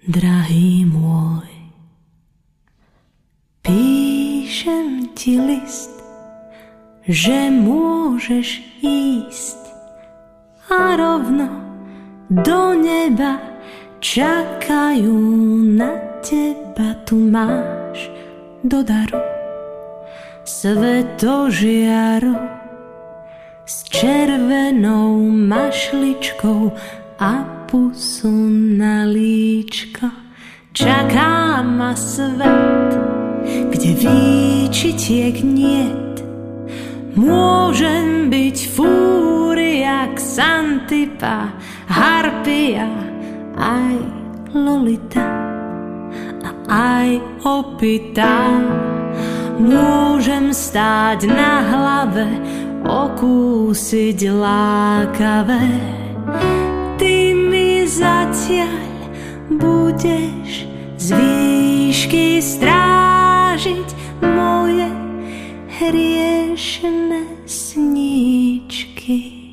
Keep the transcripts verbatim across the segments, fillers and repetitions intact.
Drahý môj, píšem ti list, že môžeš ísť a rovno do neba čakajú na teba. Tu máš do daru svetožiaru s červenou mašličkou a pusu na líčko. Čaká ma svet, kde výčitiek niet. Môžem byť fúria, Xantipa, Harpia, aj Lolita a aj opitá. Môžem stáť na hlave, okúsiť lákavé. Ty mi zatiaľ budeš z výšky strážiť moje hriešne sníčky.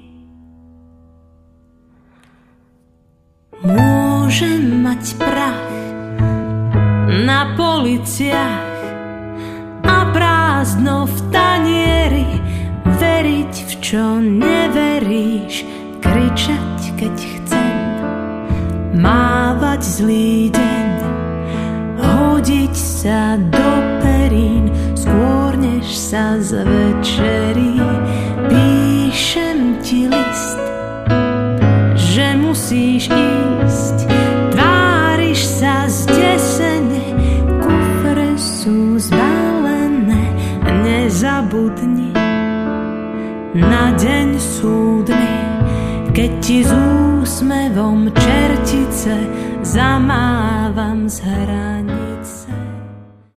Môžem mať prach na policiach a prázdno v tanieri, veriť v čo neveríš, kričať keď chcem, mávať zlý deň, hodiť sa do perín skôr než sa zvečerí. Píšem ti list, že musíš ísť, tváriš sa zdesene, kufre sú zbalené. Nezabudni na deň súdny, keď ti s úsmevom čertice zamávam z hraní.